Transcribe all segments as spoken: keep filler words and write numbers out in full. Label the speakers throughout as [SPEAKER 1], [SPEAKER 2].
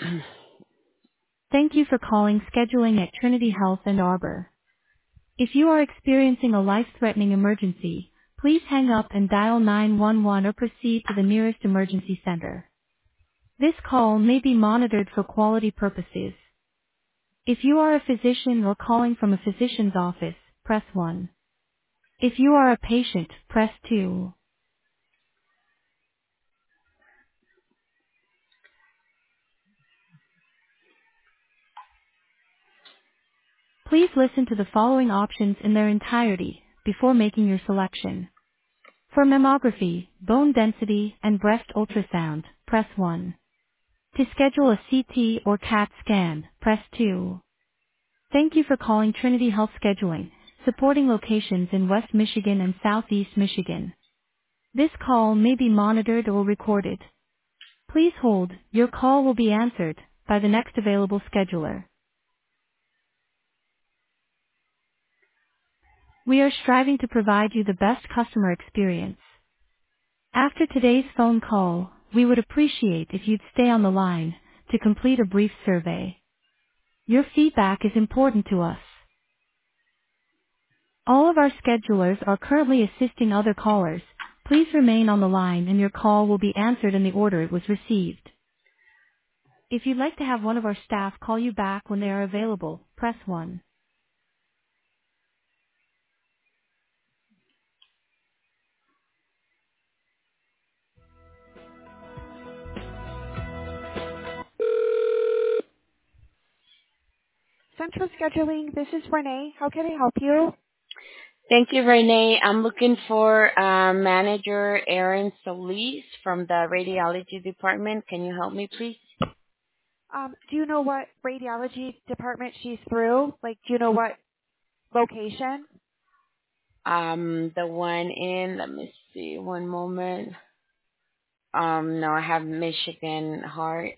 [SPEAKER 1] Thank you for calling scheduling at Trinity Health and Arbor. If you are experiencing a life-threatening emergency, please hang up and dial nine one one or proceed to the nearest emergency center. This call may be monitored for quality purposes. If you are a physician or calling from a physician's office, press one. If you are a patient, press two. Please listen to the following options in their entirety before making your selection. For mammography, bone density, and breast ultrasound, press one. To schedule a C T or CAT scan, press two. Thank you for calling Trinity Health Scheduling, supporting locations in West Michigan and Southeast Michigan. This call may be monitored or recorded. Please hold, your call will be answered by the next available scheduler. We are striving to provide you the best customer experience. After today's phone call, we would appreciate if you'd stay on the line to complete a brief survey. Your feedback is important to us. All of our schedulers are currently assisting other callers. Please remain on the line and your call will be answered in the order it was received. If you'd like to have one of our staff call you back when they are available, press one. Central Scheduling, this is Renee. How can I help you?
[SPEAKER 2] Thank you, Renee. I'm looking for uh, Manager Erin Solis from the radiology department. Can you help me, please?
[SPEAKER 1] Um, do you know what radiology department she's through? Like, do you know what location?
[SPEAKER 2] Um, the one in, let me see, one moment. Um, no, I have Michigan Heart.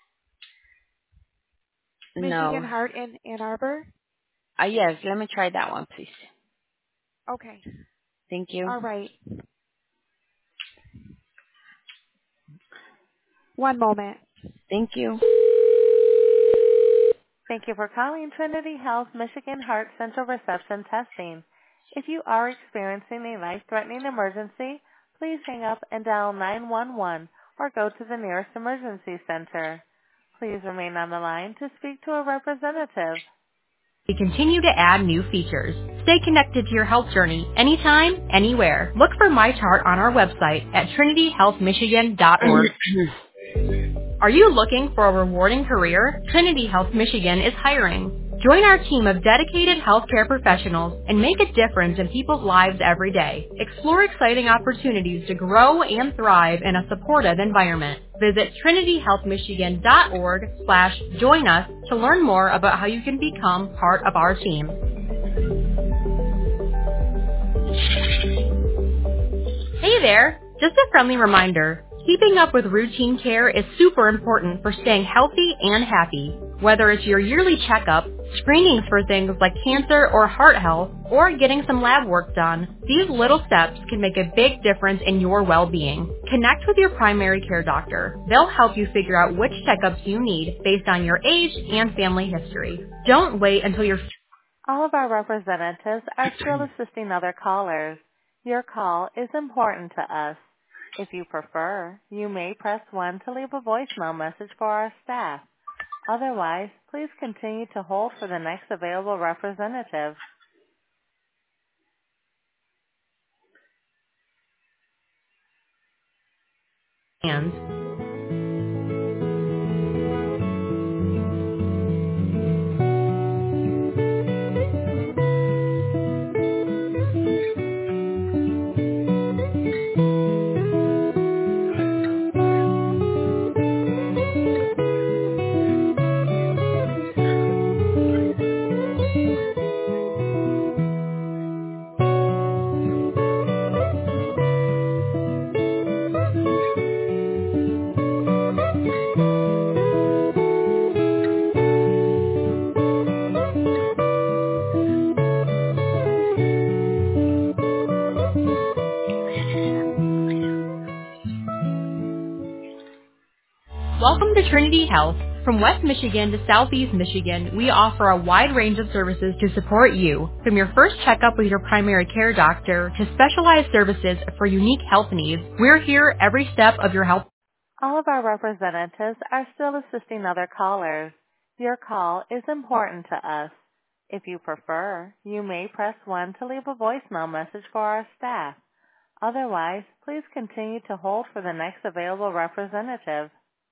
[SPEAKER 1] Michigan
[SPEAKER 2] No.
[SPEAKER 1] Heart in Ann Arbor?
[SPEAKER 2] Uh, yes, let me try that one, please.
[SPEAKER 1] Okay.
[SPEAKER 2] Thank you.
[SPEAKER 1] All right. One moment.
[SPEAKER 2] Thank you.
[SPEAKER 1] Thank you for calling Trinity Health Michigan Heart Central Reception Testing. If you are experiencing a life-threatening emergency, please hang up and dial nine one one or go to the nearest emergency center. Please remain on the line to speak to a representative. We continue to add new features. Stay connected to your health journey anytime, anywhere. Look for MyChart on our website at trinity health michigan dot org. Are you looking for a rewarding career? Trinity Health Michigan is hiring. Join our team of dedicated healthcare professionals and make a difference in people's lives every day. Explore exciting opportunities to grow and thrive in a supportive environment. Visit trinity health michigan dot org slash join us to learn more about how you can become part of our team. Hey there! Just a friendly reminder, keeping up with routine care is super important for staying healthy and happy. Whether it's your yearly checkup, screenings for things like cancer or heart health, or getting some lab work done, these little steps can make a big difference in your well-being. Connect with your primary care doctor. They'll help you figure out which checkups you need based on your age and family history. Don't wait until you're... All of our representatives are still assisting other callers. Your call is important to us. If you prefer, you may press one to leave a voicemail message for our staff. Otherwise, please continue to hold for the next available representative. And welcome to Trinity Health.
[SPEAKER 3] From West Michigan to Southeast Michigan, we offer a wide range of services to support you. From your first checkup with your primary care doctor to specialized services for unique health needs, we're here every step of your health.
[SPEAKER 1] All of our representatives are still assisting other callers. Your call is important to us. If you prefer, you may press one to leave a voicemail message for our staff. Otherwise, please continue to hold for the next available representative.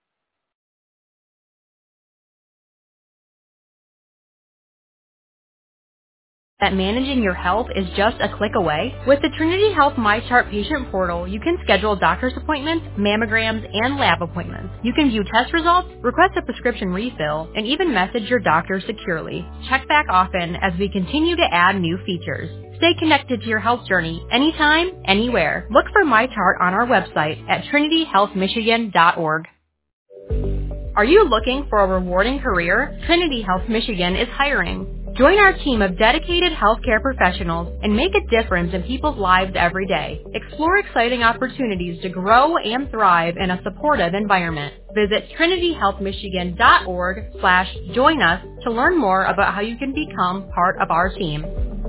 [SPEAKER 3] That managing your health is just a click away? With the Trinity Health MyChart patient portal, you can schedule doctor's appointments, mammograms, and lab appointments. You can view test results, request a prescription refill, and even message your doctor securely. Check back often as we continue to add new features. Stay connected to your health journey anytime, anywhere. Look for MyChart on our website at trinity health michigan dot org. Are you looking for a rewarding career? Trinity Health Michigan is hiring. Join our team of dedicated healthcare professionals and make a difference in people's lives every day. Explore exciting opportunities to grow and thrive in a supportive environment. Visit trinity health michigan dot org slash join us to learn more about how you can become part of our team.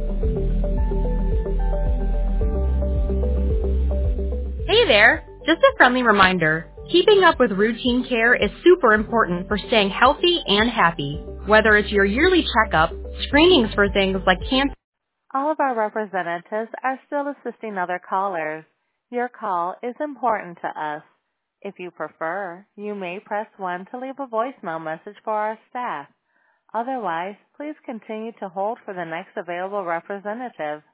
[SPEAKER 3] Hey there! Just a friendly reminder, keeping up with routine care is super important for staying healthy and happy. Whether it's your yearly checkup, screenings for things like cancer.
[SPEAKER 1] All of our representatives are still assisting other callers. Your call is important to us. If you prefer, you may press one to leave a voicemail message for our staff. Otherwise, please continue to hold for the next available representative.